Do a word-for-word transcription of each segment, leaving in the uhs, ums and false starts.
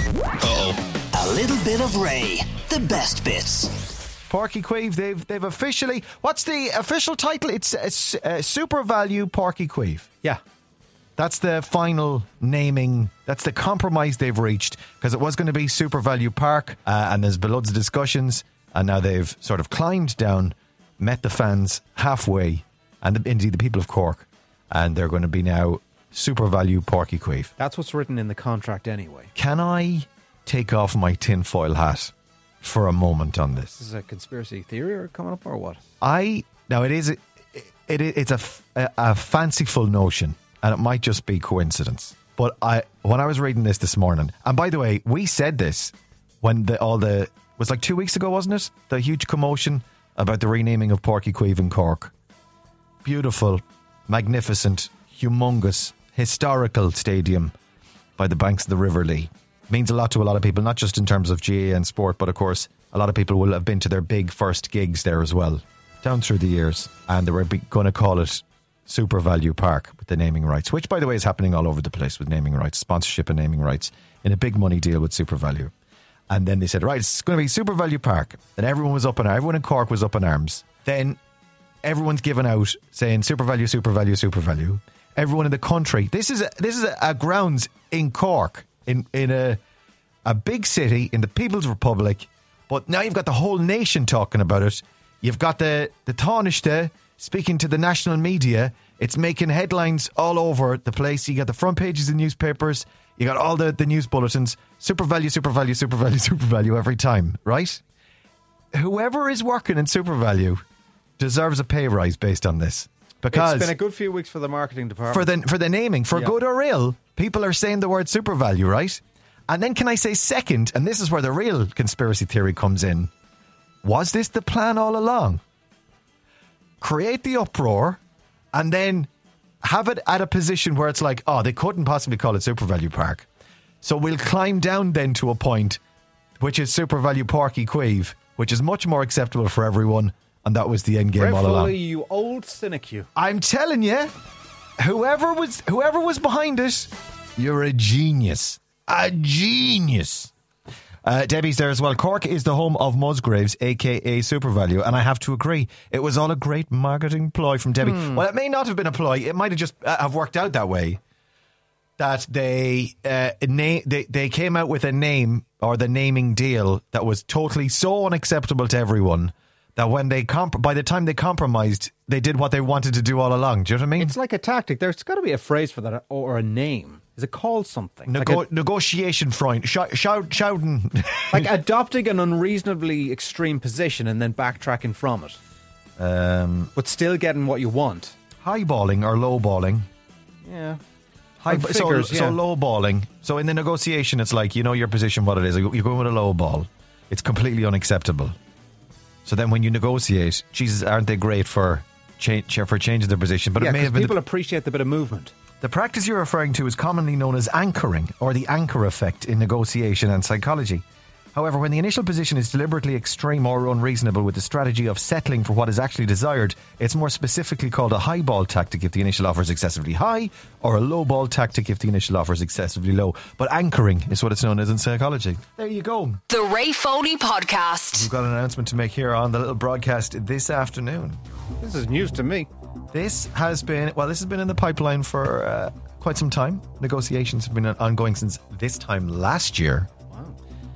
Uh-oh. A little bit of Ray. The best bits. Páirc Uí Chaoimh, they've they've officially... What's the official title? It's a, a Super Value Páirc Uí Chaoimh. Yeah. That's the final naming. That's the compromise they've reached, because it was going to be Super Value Park, uh, and there's been loads of discussions, and now they've sort of climbed down, met the fans halfway, and the, indeed the people of Cork, and they're going to be now Super Value Páirc Uí Chaoimh. That's what's written in the contract anyway. Can I take off my tinfoil hat for a moment on this? This is a conspiracy theory or coming up or what? I now it is a, it, it it's a, a a fanciful notion, and it might just be coincidence. But I when I was reading this this morning, and by the way, we said this when the all the it was like two weeks ago, wasn't it? The huge commotion about the renaming of Páirc Uí Chaoimh in Cork. Beautiful, magnificent, humongous, historical stadium by the banks of the River Lee. Means a lot to a lot of people, not just in terms of G A A and sport, but of course a lot of people will have been to their big first gigs there as well, down through the years, and they were going to call it Super Value Park with the naming rights, which by the way is happening all over the place with naming rights, sponsorship and naming rights, in a big money deal with Super Value. And then they said, right, it's going to be Super Value Park. Then everyone was up in everyone in Cork was up in arms. Then everyone's given out saying Super Value, Super Value, Super Value. Everyone in the country, this is a, this is a, a grounds in Cork, in in a a big city in the People's Republic, but now you've got the whole nation talking about it. You've got the the Taoiseach speaking to the national media. It's making headlines all over the place. You got the front pages of newspapers. You got all the, the news bulletins. Super Value, Super Value, Super Value, Super Value every time, right? Whoever is working in Super Value deserves a pay rise based on this. Because it's been a good few weeks for the marketing department. For the, for the naming, for yeah. good or ill, people are saying the word Super Value, right? And then can I say second, and this is where the real conspiracy theory comes in, was this the plan all along? Create the uproar and then have it at a position where it's like, oh, they couldn't possibly call it Super Value Park. So we'll climb down then to a point which is Super Value Páirc Uí Chaoimh, which is much more acceptable for everyone, and that was the end game all along. You old cynic, you. I'm telling you, whoever was whoever was behind it, you're a genius. A genius. Uh, Debbie's there as well. Cork is the home of Musgraves, aka Super Value, and I have to agree, it was all a great marketing ploy from Debbie. Hmm. Well, it may not have been a ploy. It might have just uh, have worked out that way. That they uh, na- they they came out with a name or the naming deal that was totally so unacceptable to everyone that when they comp- by the time they compromised, they did what they wanted to do all along. Do you know what I mean? It's like a tactic. There's got to be a phrase for that or a name. Is it called something? Nego- like a, negotiation front. Shout, shout, shouting. Like adopting an unreasonably extreme position and then backtracking from it. Um, but still getting what you want. Highballing or lowballing. Yeah. High, figures, so, yeah. so lowballing. So in the negotiation, it's like, you know your position, what it is. You're going with a low ball. It's completely unacceptable. So then when you negotiate, Jesus, aren't they great for change, for changing their position? But yeah, it may have been people the, appreciate the bit of movement. The practice you're referring to is commonly known as anchoring, or the anchor effect in negotiation and psychology. However, when the initial position is deliberately extreme or unreasonable with the strategy of settling for what is actually desired, it's more specifically called a high ball tactic if the initial offer is excessively high, or a low ball tactic if the initial offer is excessively low. But anchoring is what it's known as in psychology. There you go. The Ray Foley Podcast. We've got an announcement to make here on the little broadcast this afternoon. This is news to me. This has been, well, this has been in the pipeline for uh, quite some time. Negotiations have been ongoing since this time last year. Wow.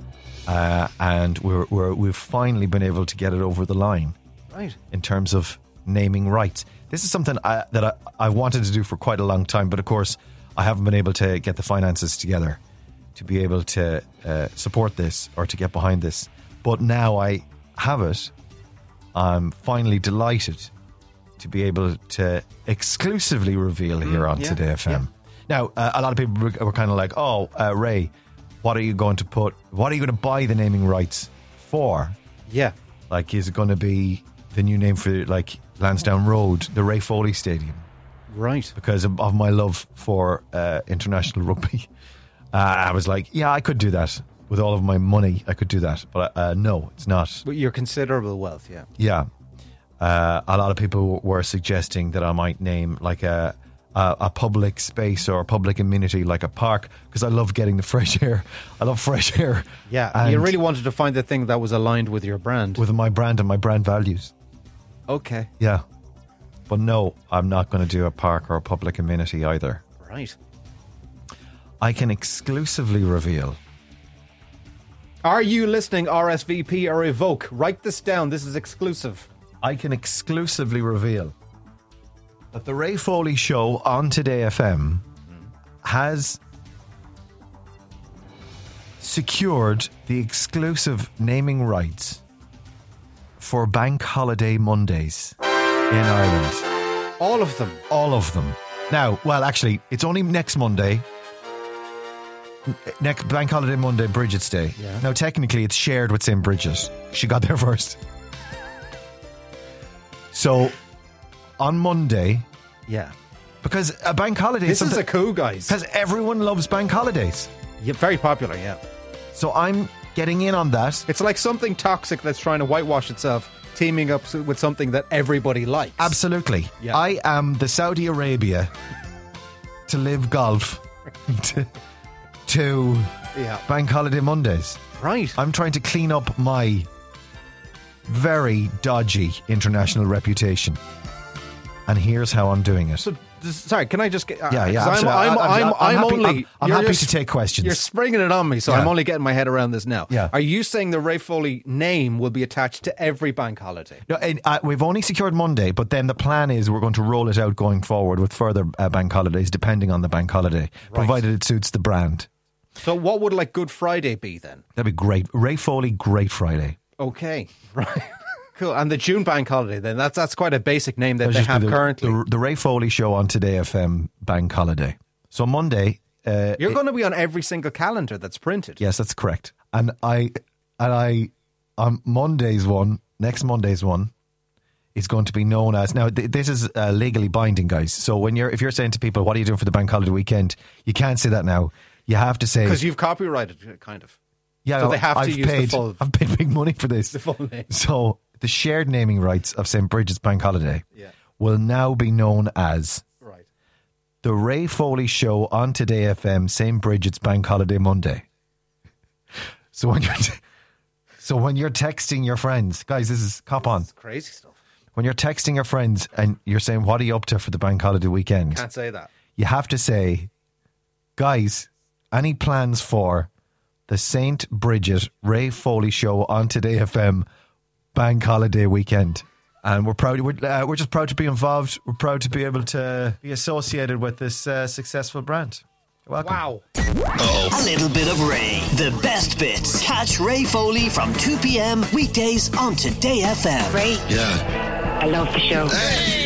Uh, and we're, we're, we've finally been able to get it over the line. Right. In terms of naming rights. This is something I, that I, I wanted to do for quite a long time, but of course I haven't been able to get the finances together to be able to uh, support this or to get behind this. But now I have it. I'm finally delighted to be able to exclusively reveal here on yeah, Today F M. Yeah. Now, uh, a lot of people were, were kind of like, oh, uh, Ray, what are you going to put, what are you going to buy the naming rights for? Yeah. Like, is it going to be the new name for, like, Lansdowne Road, the Ray Foley Stadium? Right. Because of, of my love for uh, international rugby. Uh, I was like, yeah, I could do that. With all of my money, I could do that. But uh, no, it's not. But your considerable wealth, yeah. Yeah. Uh, a lot of people were suggesting that I might name like a a, a public space or a public amenity like a park, because I love getting the fresh air. I love fresh air. Yeah, And you really wanted to find the thing that was aligned with your brand. with my brand and my brand values. Okay, Yeah. But no, I'm not going to do a park or a public amenity either. right. I can exclusively reveal. Are you listening, R S V P or Evoke? Write this down. This is exclusive. I can exclusively reveal that the Ray Foley Show on Today F M has secured the exclusive naming rights for Bank Holiday Mondays in Ireland. All of them. All of them. Now, well, actually, it's only next Monday. Next Bank Holiday Monday, Bridget's Day. Yeah. Now, technically, it's shared with Saint Bridget. She got there first. So, on Monday, Yeah. because a bank holiday This is something- a coup, guys. because everyone loves bank holidays. Yeah, very popular, yeah. So I'm getting in on that. It's like something toxic that's trying to whitewash itself, teaming up with something that everybody likes. Absolutely. Yeah. I am the Saudi Arabia to live golf to, to Yeah. Bank Holiday Mondays. Right. I'm trying to clean up my very dodgy international reputation. And here's how I'm doing it. So, this, sorry, can I just get... uh, Yeah, yeah, 'cause I'm, absolutely. I'm, I- I'm, I'm- I'm, I'm happy- only... I'm- I'm you're happy just- to take questions. You're springing it on me, so Yeah. I'm only getting my head around this now. Yeah. Are you saying the Ray Foley name will be attached to every bank holiday? No, and, uh, we've only secured Monday, but then the plan is we're going to roll it out going forward with further uh, bank holidays, depending on the bank holiday, provided it suits the brand. So what would like Good Friday be then? That'd be great. Ray Foley, Great Friday. Okay. Right. Cool. And the June bank holiday then, that's that's quite a basic name that That'd they just be have the, currently. The, the Ray Foley Show on Today F M bank holiday. So Monday. Uh, You're it- going to be on every single calendar that's printed. Yes, that's correct. And I, and I, on Monday's one, next Monday's one, is going to be known as, now th- this is uh, legally binding, guys. So when you're, if you're saying to people, what are you doing for the bank holiday weekend? You can't say that now. You have to say, Because you've copyrighted it, kind of. yeah, so they have to I've use the paid, full- I've paid big money for this. The full name. So the shared naming rights of Saint Bridget's bank holiday Yeah. will now be known as Right. the Ray Foley Show on Today F M Saint Bridget's Bank Holiday Monday. So when you're t- so when you're texting your friends, guys, this is cop on. It's crazy stuff. When you're texting your friends and you're saying, "What are you up to for the bank holiday weekend?" Can't say that. You have to say, "Guys, any plans for the Saint Bridget Ray Foley Show on Today F M Bank Holiday weekend?" And we're proud. We're, uh, we're just proud to be involved. We're proud to be able to be associated with this uh, successful brand. You're welcome. Wow. A little bit of Ray. The best bits. Catch Ray Foley from two p.m. weekdays on Today F M. Ray, Yeah. I love the show. Hey!